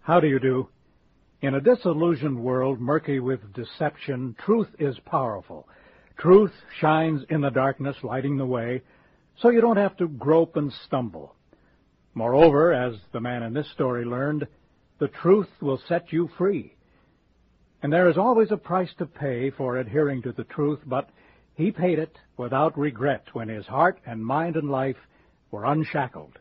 How do you do? In a disillusioned world murky with deception, truth is powerful. Truth shines in the darkness, lighting the way, so you don't have to grope and stumble. Moreover, as the man in this story learned, the truth will set you free. And there is always a price to pay for adhering to the truth, but he paid it without regret when his heart and mind and life were unshackled.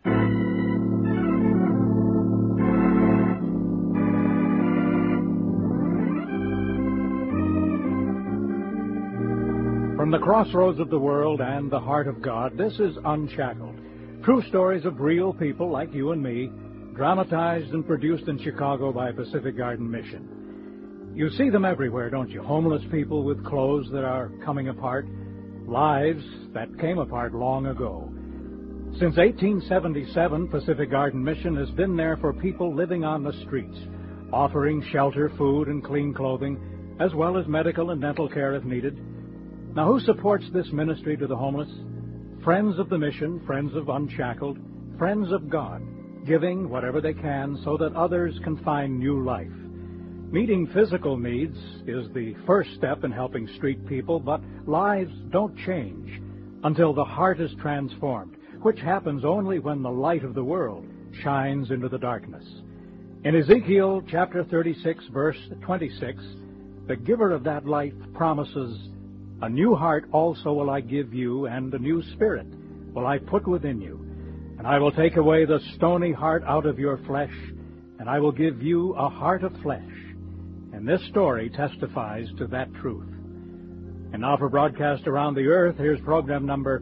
From the crossroads of the world and the heart of God, this is Unshackled. True stories of real people like you and me, dramatized and produced in Chicago by Pacific Garden Mission. You see them everywhere, don't you? Homeless people with clothes that are coming apart, lives that came apart long ago. Since 1877, Pacific Garden Mission has been there for people living on the streets, offering shelter, food, and clean clothing, as well as medical and dental care if needed. Now, who supports this ministry to the homeless? Friends of the mission, friends of Unshackled, friends of God, giving whatever they can so that others can find new life. Meeting physical needs is the first step in helping street people, but lives don't change until the heart is transformed, which happens only when the light of the world shines into the darkness. In Ezekiel chapter 36, verse 26, the giver of that light promises, "A new heart also will I give you, and a new spirit will I put within you. And I will take away the stony heart out of your flesh, and I will give you a heart of flesh." And this story testifies to that truth. And now for broadcast around the earth, here's program number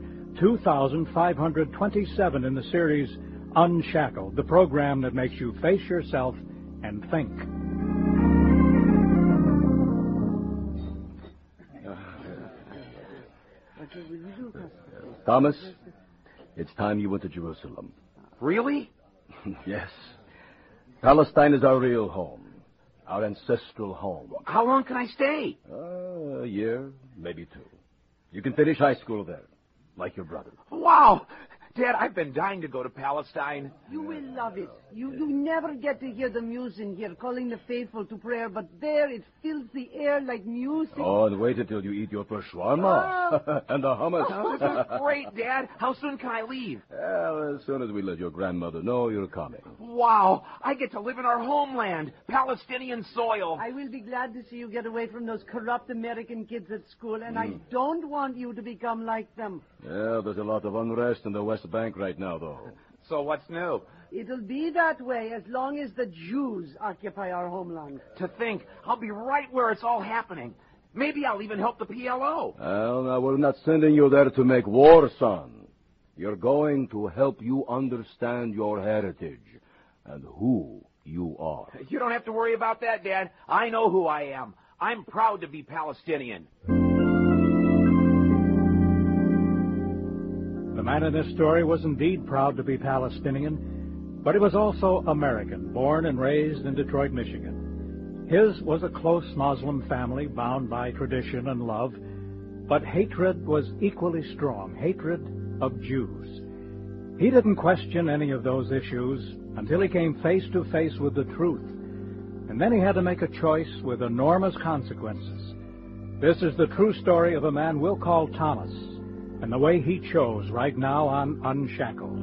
2527 in the series Unshackled, the program that makes you face yourself and think. Thomas, it's time you went to Jerusalem. Really? Yes. Palestine is our real home, our ancestral home. How long can I stay? A year, maybe two. You can finish high school there, like your brother. Wow! Dad, I've been dying to go to Palestine. You will love it. You never get to hear the muezzin here calling the faithful to prayer, but there it fills the air like music. Oh, and wait until you eat your first shawarma and the hummus. Oh, this is great, Dad. How soon can I leave? Well, as soon as we let your grandmother know you're coming. Wow, I get to live in our homeland, Palestinian soil. I will be glad to see you get away from those corrupt American kids at school, and I don't want you to become like them. Yeah, there's a lot of unrest in the West Bank right now, though. So what's new? It'll be that way as long as the Jews occupy our homeland. To think, I'll be right where it's all happening. Maybe I'll even help the PLO. Well, now, we're not sending you there to make war, son. You're going to help you understand your heritage and who you are. You don't have to worry about that, Dad. I know who I am. I'm proud to be Palestinian. The man in this story was indeed proud to be Palestinian, but he was also American, born and raised in Detroit, Michigan. His was a close Muslim family bound by tradition and love, but hatred was equally strong, hatred of Jews. He didn't question any of those issues until he came face to face with the truth, and then he had to make a choice with enormous consequences. This is the true story of a man we'll call Thomas, and the way he chose right now on Unshackled.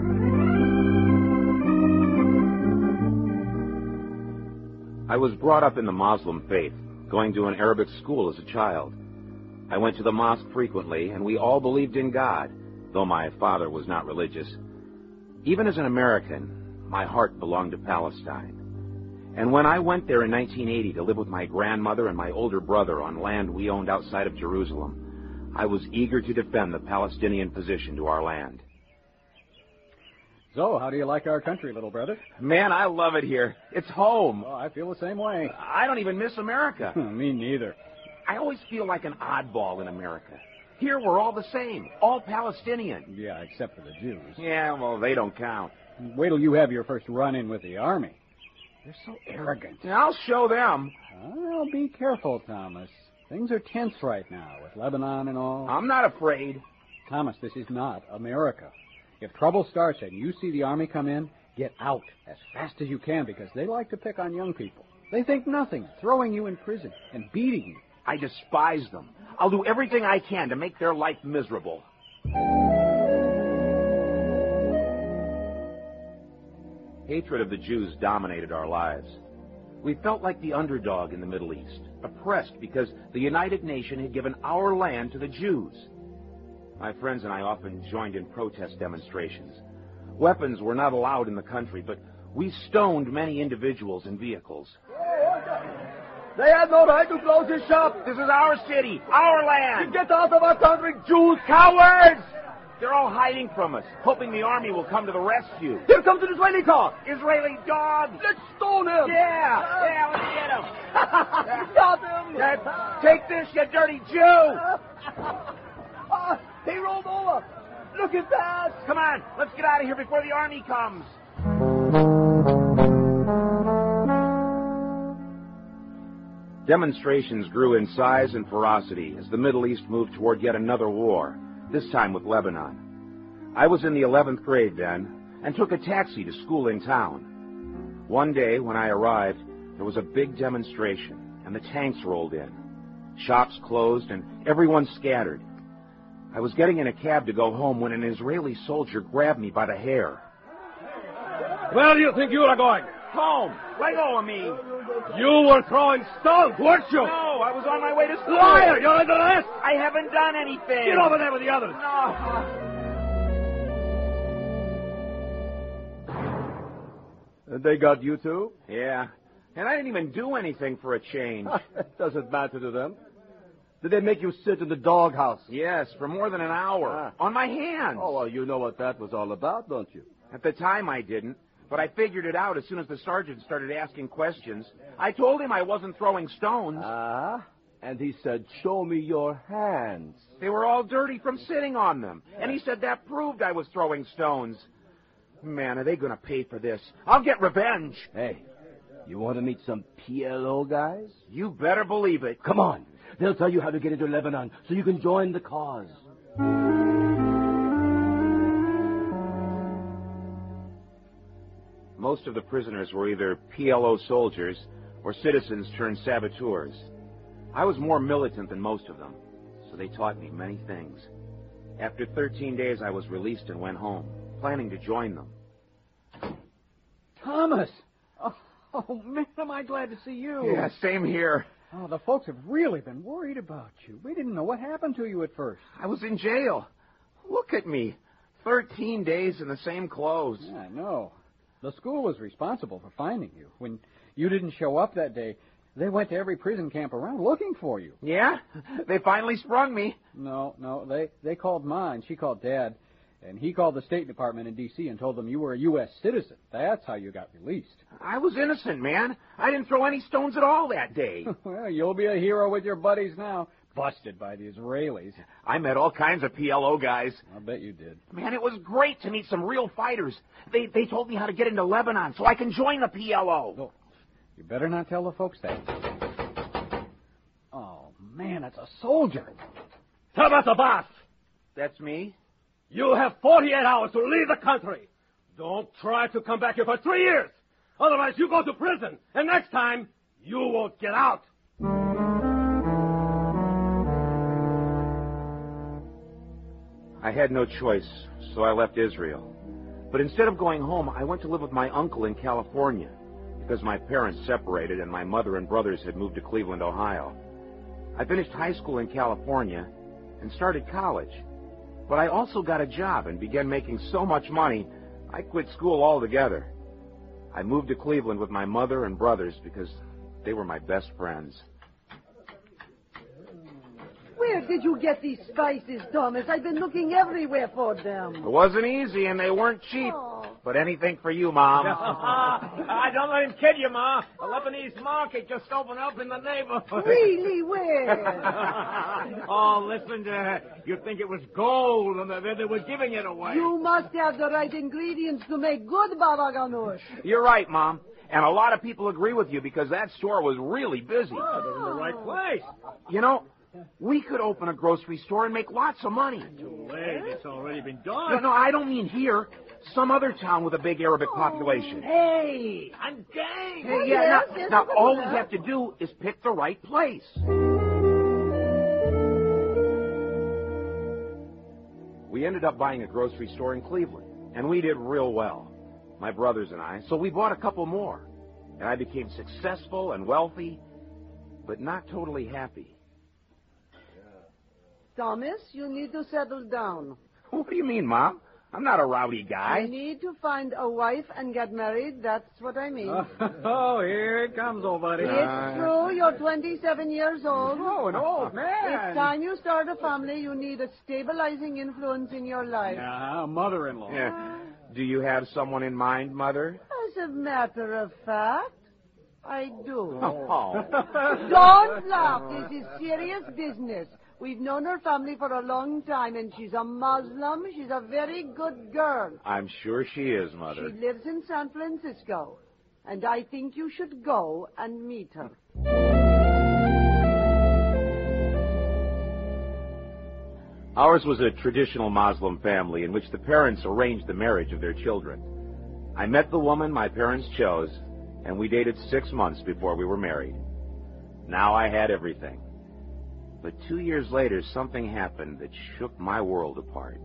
I was brought up in the Muslim faith, going to an Arabic school as a child. I went to the mosque frequently, and we all believed in God, though my father was not religious. Even as an American, my heart belonged to Palestine. And when I went there in 1980 to live with my grandmother and my older brother on land we owned outside of Jerusalem, I was eager to defend the Palestinian position to our land. So, how do you like our country, little brother? Man, I love it here. It's home. Oh, I feel the same way. I don't even miss America. Me neither. I always feel like an oddball in America. Here we're all the same, all Palestinian. Yeah, except for the Jews. Yeah, well, they don't count. Wait till you have your first run-in with the army. They're so arrogant. Yeah, I'll show them. Well, be careful, Thomas. Things are tense right now with Lebanon and all. I'm not afraid. Thomas, this is not America. If trouble starts and you see the army come in, Get out as fast as you can because they like to pick on young people. They think nothing of throwing you in prison and beating you. I despise them. I'll do everything I can to make their life miserable. Hatred of the Jews dominated our lives. We felt like the underdog in the Middle East, oppressed because the United Nation had given our land to the Jews. My friends and I often joined in protest demonstrations. Weapons were not allowed in the country, but we stoned many individuals and vehicles. They have no right to close this shop. This is our city, our land. Get out of our country, Jews! Cowards! They're all hiding from us, hoping the army will come to the rescue. Here comes an Israeli car. Israeli dog! Let's stone him. Yeah, let's get him. Got him. Take this, you dirty Jew! He rolled over. Look at that. Come on, let's get out of here before the army comes. Demonstrations grew in size and ferocity as the Middle East moved toward yet another war, this time with Lebanon. I was in the 11th grade then and took a taxi to school in town. One day when I arrived, there was a big demonstration and the tanks rolled in. Shops closed and everyone scattered. I was getting in a cab to go home when an Israeli soldier grabbed me by the hair. Where do you think you are going? Home! Let go of me! You were throwing stones, weren't you? No, I was on my way to school. Liar! You're under arrest! I haven't done anything. Get over there with the others. No. They got you too? Yeah, and I didn't even do anything for a change. It doesn't matter to them. Did they make you sit in the doghouse? Yes, for more than an hour. On my hands. Oh, well, you know what that was all about, don't you? At the time I didn't, but I figured it out as soon as the sergeant started asking questions. I told him I wasn't throwing stones. And he said, show me your hands. They were all dirty from sitting on them. And he said that proved I was throwing stones. Man, are they going to pay for this? I'll get revenge. Hey, you want to meet some PLO guys? You better believe it. Come on. They'll tell you how to get into Lebanon so you can join the cause. Most of the prisoners were either PLO soldiers or citizens turned saboteurs. I was more militant than most of them, so they taught me many things. After 13 days, I was released and went home, planning to join them. Thomas! Oh, man, am I glad to see you. Yeah, same here. Oh, the folks have really been worried about you. We didn't know what happened to you at first. I was in jail. Look at me. 13 days in the same clothes. Yeah, I know. The school was responsible for finding you. When you didn't show up that day, they went to every prison camp around looking for you. Yeah? They finally sprung me. No, they called Ma and she called Dad, and he called the State Department in D.C. and told them you were a U.S. citizen. That's how you got released. I was innocent, man. I didn't throw any stones at all that day. Well, you'll be a hero with your buddies now. Busted by the Israelis. I met all kinds of PLO guys. I'll bet you did. Man, it was great to meet some real fighters. They told me how to get into Lebanon so I can join the PLO. Oh, you better not tell the folks that. Oh, man, it's a soldier. Thomas Abbas! That's me? You have 48 hours to leave the country. Don't try to come back here for 3 years. Otherwise, you go to prison. And next time, you won't get out. I had no choice, so I left Israel. But instead of going home, I went to live with my uncle in California, because my parents separated and my mother and brothers had moved to Cleveland, Ohio. I finished high school in California and started college. But I also got a job and began making so much money, I quit school altogether. I moved to Cleveland with my mother and brothers because they were my best friends. Where did you get these spices, Thomas? I've been looking everywhere for them. It wasn't easy and they weren't cheap. Oh. But anything for you, Mom. Don't let him kid you, Ma. A Lebanese market just opened up in the neighborhood. Really, where? Oh, listen to her. You'd think it was gold, and they were giving it away. You must have the right ingredients to make good baba ganoush. You're right, Mom. And a lot of people agree with you because that store was really busy. Oh, they're in the right place. You know, we could open a grocery store and make lots of money. Too late. It's already been done. No, I don't mean here. Some other town with a big Arabic population. Hey, I'm game. Hey, yeah, now all we have to do is pick the right place. We ended up buying a grocery store in Cleveland, and we did real well, my brothers and I, so we bought a couple more. And I became successful and wealthy, but not totally happy. Thomas, you need to settle down. What do you mean, Mom? I'm not a rowdy guy. You need to find a wife and get married. That's what I mean. Oh, here it comes, old buddy. It's true. You're 27 years old. Oh, an old man. It's time you start a family. You need a stabilizing influence in your life. Yeah, mother-in-law. Yeah. Do you have someone in mind, Mother? As a matter of fact, I do. Oh. Don't laugh. This is serious business. We've known her family for a long time, and she's a Muslim. She's a very good girl. I'm sure she is, Mother. She lives in San Francisco, and I think you should go and meet her. Ours was a traditional Muslim family in which the parents arranged the marriage of their children. I met the woman my parents chose, and we dated 6 months before we were married. Now I had everything. But 2 years later, something happened that shook my world apart.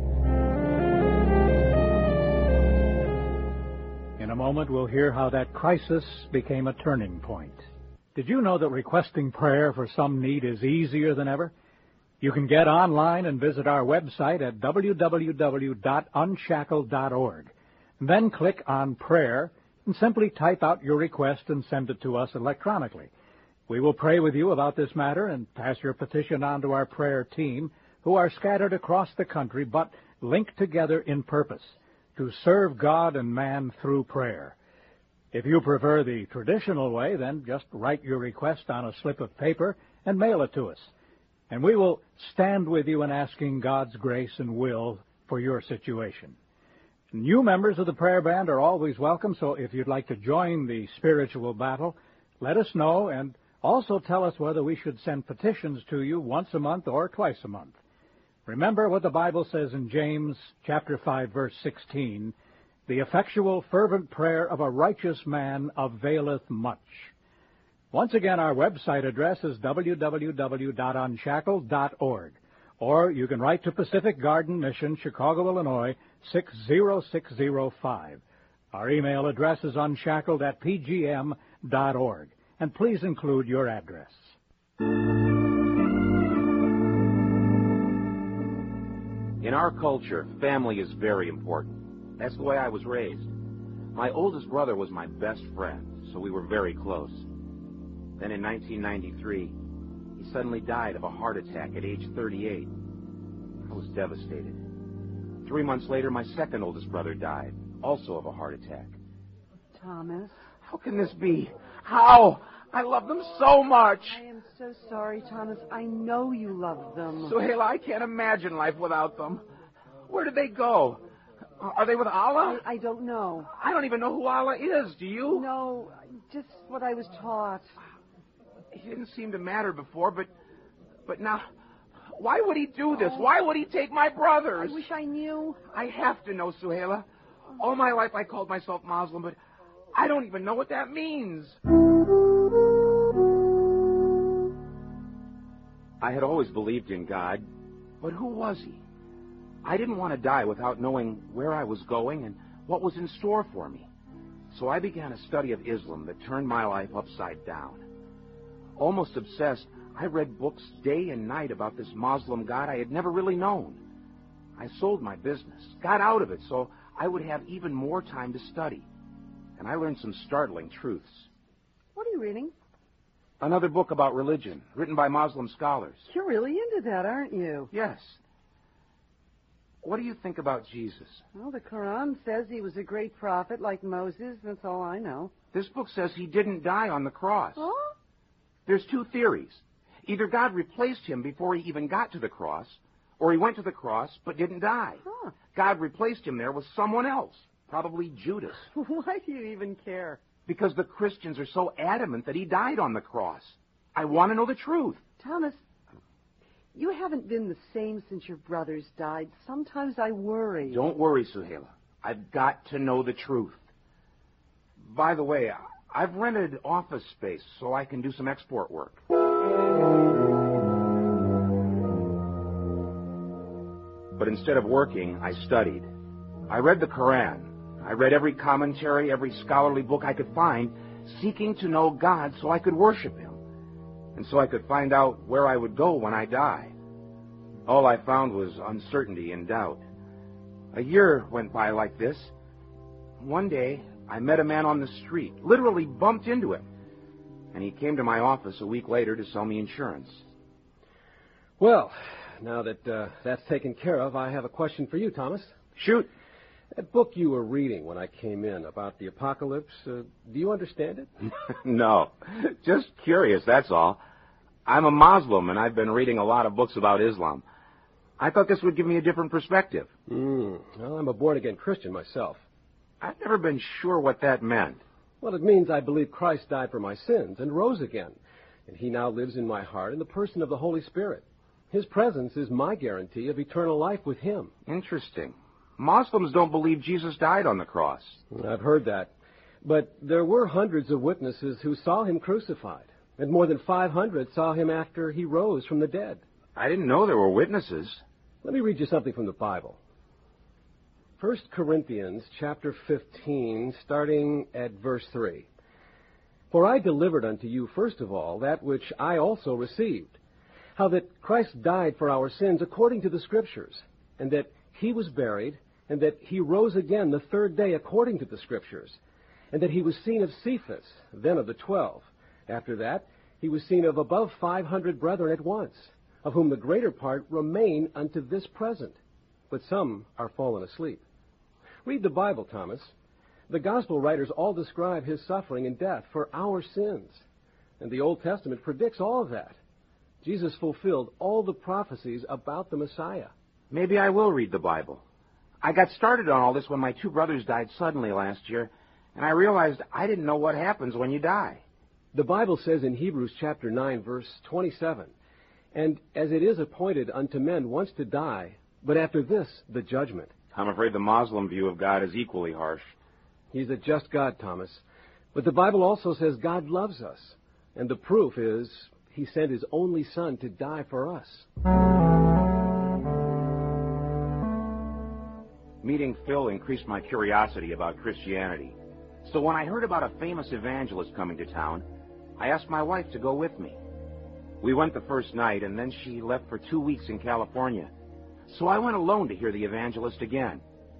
In a moment, we'll hear how that crisis became a turning point. Did you know that requesting prayer for some need is easier than ever? You can get online and visit our website at www.unshackled.org. Then click on Prayer and simply type out your request and send it to us electronically. We will pray with you about this matter and pass your petition on to our prayer team, who are scattered across the country but linked together in purpose to serve God and man through prayer. If you prefer the traditional way, then just write your request on a slip of paper and mail it to us. And we will stand with you in asking God's grace and will for your situation. New members of the prayer band are always welcome, so if you'd like to join the spiritual battle, let us know, and also tell us whether we should send petitions to you once a month or twice a month. Remember what the Bible says in James chapter 5, verse 16, "The effectual, fervent prayer of a righteous man availeth much." Once again, our website address is www.unshackled.org, or you can write to Pacific Garden Mission, Chicago, Illinois, 60605. Our email address is unshackled@pgm.org. And please include your address. In our culture, family is very important. That's the way I was raised. My oldest brother was my best friend, so we were very close. Then in 1993, he suddenly died of a heart attack at age 38. I was devastated. 3 months later, my second oldest brother died, also of a heart attack. Thomas. How can this be? How? I love them so much. I am so sorry, Thomas. I know you love them. Suhaila, I can't imagine life without them. Where did they go? Are they with Allah? I don't know. I don't even know who Allah is. Do you? No, just what I was taught. He didn't seem to matter before, but now, why would he do this? Why would he take my brothers? I wish I knew. I have to know, Suhaila. All my life I called myself Muslim, but I don't even know what that means. I had always believed in God, but who was he? I didn't want to die without knowing where I was going and what was in store for me. So I began a study of Islam that turned my life upside down. Almost obsessed, I read books day and night about this Muslim God I had never really known. I sold my business, got out of it so I would have even more time to study. And I learned some startling truths. What are you reading? Another book about religion, written by Muslim scholars. You're really into that, aren't you? Yes. What do you think about Jesus? Well, the Quran says he was a great prophet like Moses. That's all I know. This book says he didn't die on the cross. Huh? There's two theories. Either God replaced him before he even got to the cross, or he went to the cross but didn't die. Huh. God replaced him there with someone else, probably Judas. Why do you even care? Because the Christians are so adamant that he died on the cross. I want to know the truth. Thomas, you haven't been the same since your brothers died. Sometimes I worry. Don't worry, Suhaila. I've got to know the truth. By the way, I've rented office space so I can do some export work. But instead of working, I studied. I read the Koran. I read every commentary, every scholarly book I could find, seeking to know God so I could worship Him, and so I could find out where I would go when I die. All I found was uncertainty and doubt. A year went by like this. One day, I met a man on the street, literally bumped into him, and he came to my office a week later to sell me insurance. Well, now that that's taken care of, I have a question for you, Thomas. Shoot. That book you were reading when I came in about the apocalypse, do you understand it? No. Just curious, that's all. I'm a Muslim, and I've been reading a lot of books about Islam. I thought this would give me a different perspective. Well, I'm a born-again Christian myself. I've never been sure what that meant. Well, it means I believe Christ died for my sins and rose again, and He now lives in my heart in the person of the Holy Spirit. His presence is my guarantee of eternal life with Him. Interesting. Muslims don't believe Jesus died on the cross. I've heard that. But there were hundreds of witnesses who saw Him crucified, and more than 500 saw Him after He rose from the dead. I didn't know there were witnesses. Let me read you something from the Bible. 1 Corinthians chapter 15, starting at verse 3. For I delivered unto you first of all that which I also received, how that Christ died for our sins according to the Scriptures, and that He was buried, and that He rose again the third day according to the Scriptures, and that He was seen of Cephas, then of the 12. After that, He was seen of above 500 brethren at once, of whom the greater part remain unto this present, but some are fallen asleep. Read the Bible, Thomas. The Gospel writers all describe His suffering and death for our sins, and the Old Testament predicts all of that. Jesus fulfilled all the prophecies about the Messiah. Maybe I will read the Bible. I got started on all this when my two brothers died suddenly last year, and I realized I didn't know what happens when you die. The Bible says in Hebrews chapter 9, verse 27, and as it is appointed unto men once to die, but after this, the judgment. I'm afraid the Muslim view of God is equally harsh. He's a just God, Thomas. But the Bible also says God loves us, and the proof is He sent His only Son to die for us. Meeting Phil increased my curiosity about Christianity. So when I heard about a famous evangelist coming to town, I asked my wife to go with me. We went the first night, and then she left for 2 weeks in California. So I went alone to hear the evangelist again.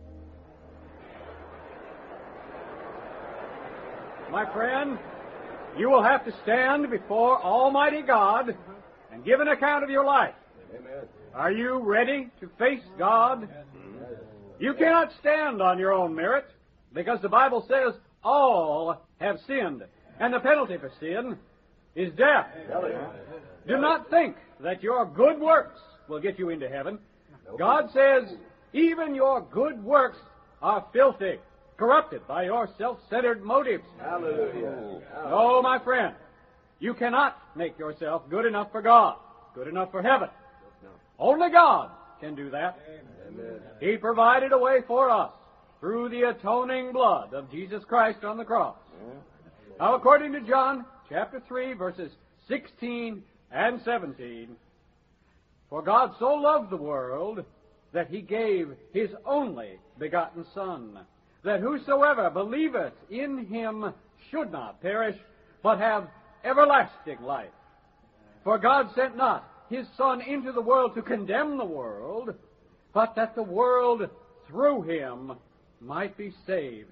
My friend, you will have to stand before Almighty God and give an account of your life. Amen. Are you ready to face God? You cannot stand on your own merit, because the Bible says all have sinned, and the penalty for sin is death. Do not think that your good works will get you into heaven. God says even your good works are filthy, corrupted by your self-centered motives. Hallelujah. No, my friend, you cannot make yourself good enough for God, good enough for heaven. Only God can do that. Amen. He provided a way for us through the atoning blood of Jesus Christ on the cross. Now, according to John chapter 3, verses 16 and 17, for God so loved the world that He gave His only begotten Son, that whosoever believeth in Him should not perish, but have everlasting life. For God sent not His Son into the world to condemn the world, but that the world through Him might be saved.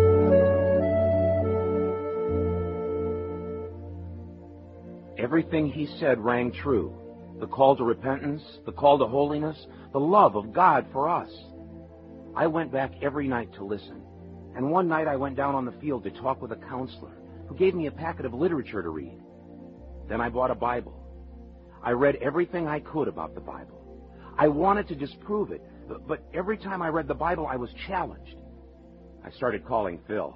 Everything he said rang true. The call to repentance, the call to holiness, the love of God for us. I went back every night to listen. And one night I went down on the field to talk with a counselor who gave me a packet of literature to read. Then I bought a Bible. I read everything I could about the Bible. I wanted to disprove it, but every time I read the Bible, I was challenged. I started calling Phil.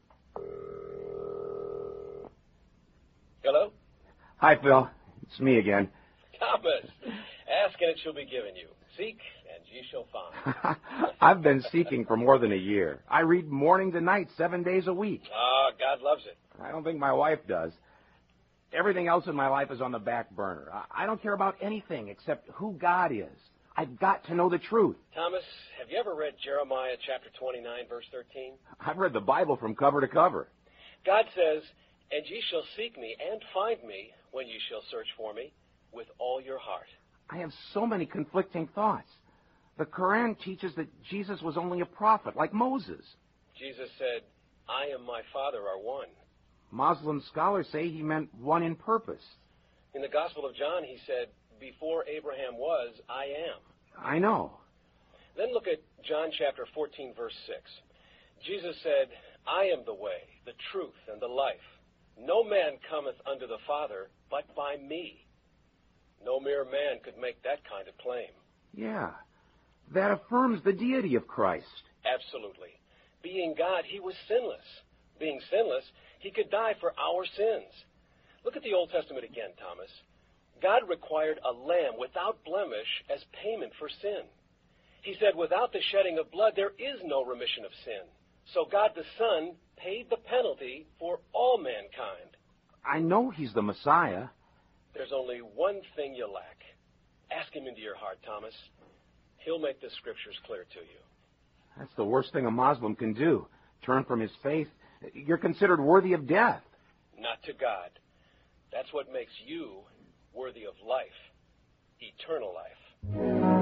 Hello? Hi, Phil. It's me again. Thomas, ask and it shall be given you. Seek and ye shall find. I've been seeking for more than a year. I read morning to night, 7 days a week. Ah, God loves it. I don't think my wife does. Everything else in my life is on the back burner. I don't care about anything except who God is. I've got to know the truth. Thomas, have you ever read Jeremiah chapter 29, verse 13? I've read the Bible from cover to cover. God says, "And ye shall seek me and find me when ye shall search for me with all your heart." I have so many conflicting thoughts. The Quran teaches that Jesus was only a prophet, like Moses. Jesus said, "I am my Father are one." Muslim scholars say he meant one in purpose. In the Gospel of John, he said, "Before Abraham was, I am." I know. Then look at John chapter 14, verse 6. Jesus said, "I am the way, the truth, and the life. No man cometh unto the Father but by me." No mere man could make that kind of claim. Yeah. That affirms the deity of Christ. Absolutely. Being God, he was sinless. Being sinless, he could die for our sins. Look at the Old Testament again, Thomas. God required a lamb without blemish as payment for sin. He said, "Without the shedding of blood, there is no remission of sin." So God the Son paid the penalty for all mankind. I know he's the Messiah. There's only one thing you lack. Ask him into your heart, Thomas. He'll make the scriptures clear to you. That's the worst thing a Muslim can do. Turn from his faith. You're considered worthy of death. Not to God. That's what makes you worthy of life, eternal life.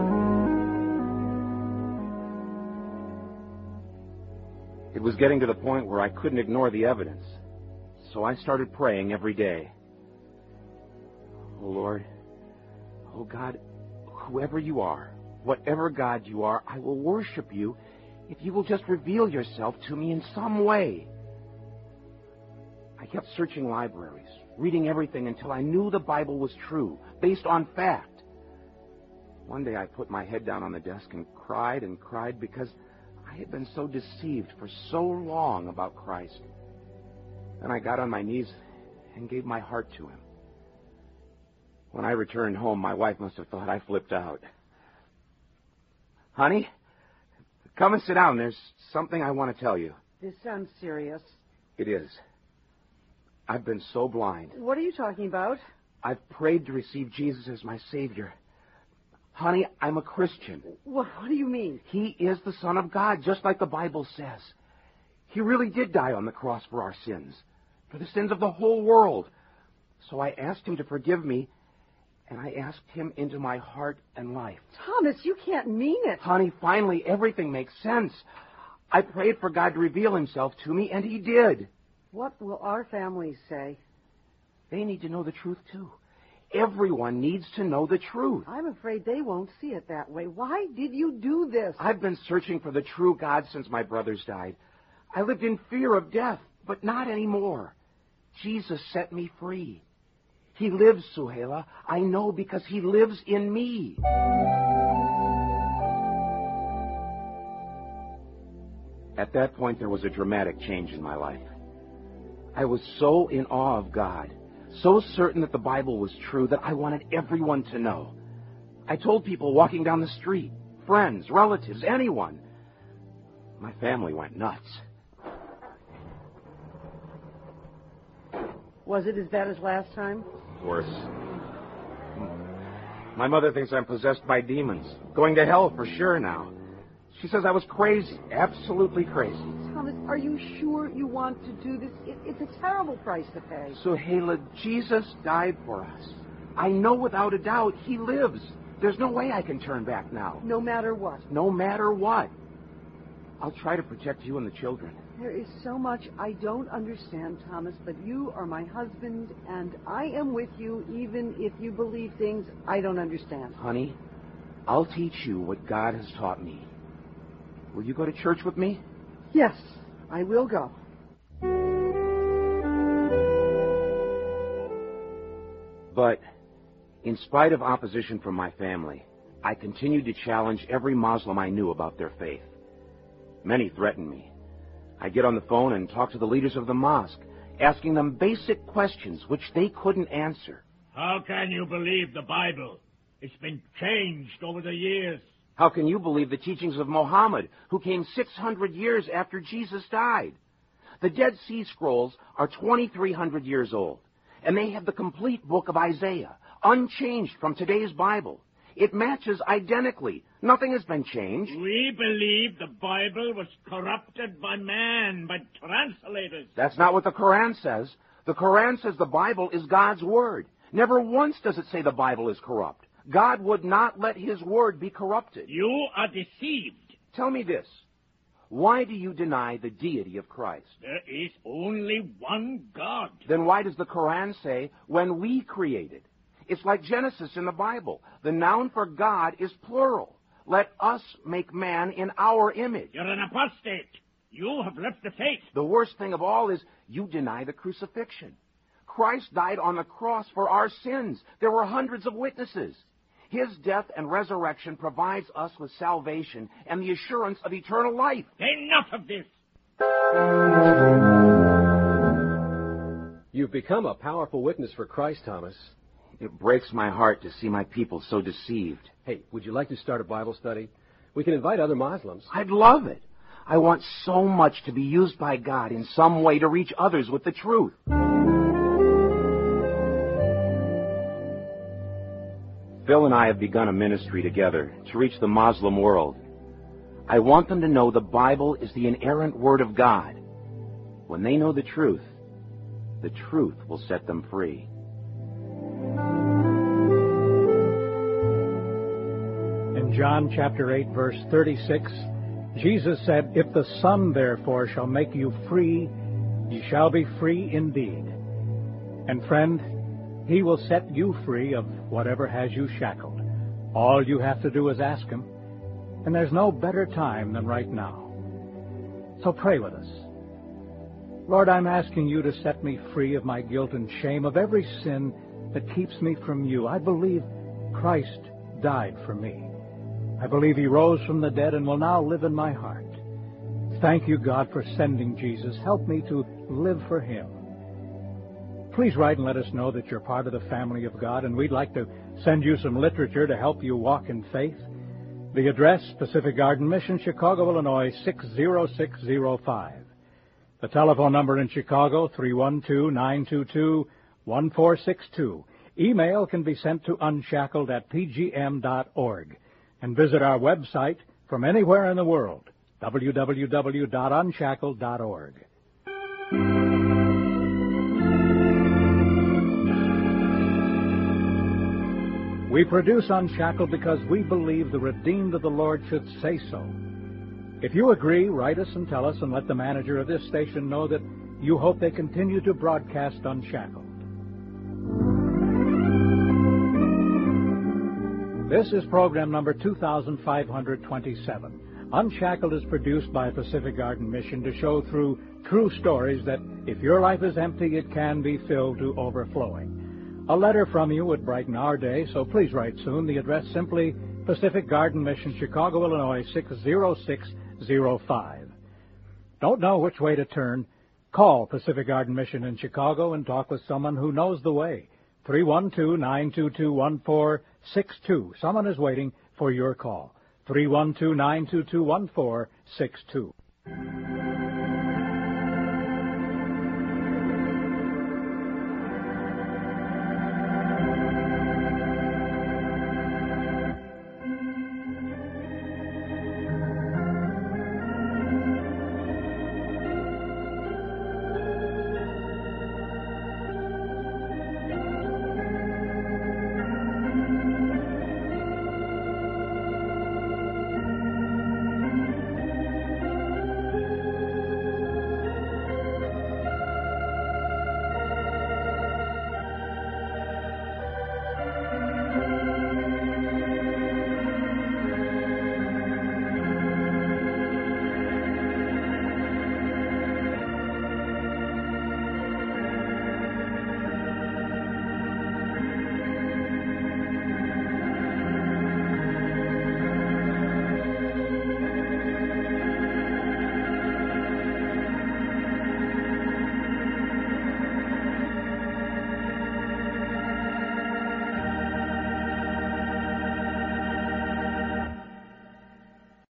It was getting to the point where I couldn't ignore the evidence. So I started praying every day. Oh, Lord. Oh, God, whoever you are, whatever God you are, I will worship you if you will just reveal yourself to me in some way. I kept searching libraries, reading everything until I knew the Bible was true, based on fact. One day I put my head down on the desk and cried because I had been so deceived for so long about Christ. Then I got on my knees and gave my heart to him. When I returned home, my wife must have thought I flipped out. Honey, come and sit down. There's something I want to tell you. This sounds serious. It is. I've been so blind. What are you talking about? I've prayed to receive Jesus as my Savior. Honey, I'm a Christian. What do you mean? He is the Son of God, just like the Bible says. He really did die on the cross for our sins, for the sins of the whole world. So I asked him to forgive me, and I asked him into my heart and life. Thomas, you can't mean it. Honey, finally, everything makes sense. I prayed for God to reveal himself to me, and he did. What will our families say? They need to know the truth, too. Everyone needs to know the truth. I'm afraid they won't see it that way. Why did you do this? I've been searching for the true God since my brothers died. I lived in fear of death, but not anymore. Jesus set me free. He lives, Suhaila. I know because he lives in me. At that point, there was a dramatic change in my life. I was so in awe of God, so certain that the Bible was true, that I wanted everyone to know. I told people walking down the street, friends, relatives, anyone. My family went nuts. Was it as bad as last time? Worse. My mother thinks I'm possessed by demons, going to hell for sure now. She says I was crazy, absolutely crazy. Thomas, are you sure you want to do this? It's a terrible price to pay. Suhaila, Jesus died for us. I know without a doubt he lives. There's no way I can turn back now. No matter what? No matter what. I'll try to protect you and the children. There is so much I don't understand, Thomas, but you are my husband, and I am with you even if you believe things I don't understand. Honey, I'll teach you what God has taught me. Will you go to church with me? Yes, I will go. But in spite of opposition from my family, I continued to challenge every Muslim I knew about their faith. Many threatened me. I'd get on the phone and talk to the leaders of the mosque, asking them basic questions which they couldn't answer. How can you believe the Bible? It's been changed over the years. How can you believe the teachings of Muhammad, who came 600 years after Jesus died? The Dead Sea Scrolls are 2,300 years old, and they have the complete book of Isaiah, unchanged from today's Bible. It matches identically. Nothing has been changed. We believe the Bible was corrupted by man, by translators. That's not what the Quran says. The Quran says the Bible is God's Word. Never once does it say the Bible is corrupt. God would not let His Word be corrupted. You are deceived. Tell me this. Why do you deny the deity of Christ? There is only one God. Then why does the Quran say, when we created? It's like Genesis in the Bible. The noun for God is plural. Let us make man in our image. You're an apostate. You have left the faith. The worst thing of all is you deny the crucifixion. Christ died on the cross for our sins. There were hundreds of witnesses. His death and resurrection provides us with salvation and the assurance of eternal life. Enough of this. You've become a powerful witness for Christ, Thomas. It breaks my heart to see my people so deceived. Hey, would you like to start a Bible study? We can invite other Muslims. I'd love it. I want so much to be used by God in some way to reach others with the truth. Phil and I have begun a ministry together to reach the Muslim world. I want them to know the Bible is the inerrant Word of God. When they know the truth will set them free. In John chapter 8, verse 36, Jesus said, "If the Son therefore shall make you free, ye shall be free indeed." And friend, He will set you free of whatever has you shackled. All you have to do is ask Him, and there's no better time than right now. So pray with us. Lord, I'm asking you to set me free of my guilt and shame, of every sin that keeps me from you. I believe Christ died for me. I believe He rose from the dead and will now live in my heart. Thank you, God, for sending Jesus. Help me to live for Him. Please write and let us know that you're part of the family of God, and we'd like to send you some literature to help you walk in faith. The address, Pacific Garden Mission, Chicago, Illinois, 60605. The telephone number in Chicago, 312-922-1462. Email can be sent to unshackled@pgm.org. And visit our website from anywhere in the world, www.unshackled.org. We produce Unshackled because we believe the redeemed of the Lord should say so. If you agree, write us and tell us, and let the manager of this station know that you hope they continue to broadcast Unshackled. This is program number 2527. Unshackled is produced by Pacific Garden Mission to show through true stories that if your life is empty, it can be filled to overflowing. A letter from you would brighten our day, so please write soon. The address simply Pacific Garden Mission, Chicago, Illinois, 60605. Don't know which way to turn? Call Pacific Garden Mission in Chicago and talk with someone who knows the way. 312-922-1462. Someone is waiting for your call. 312-922-1462.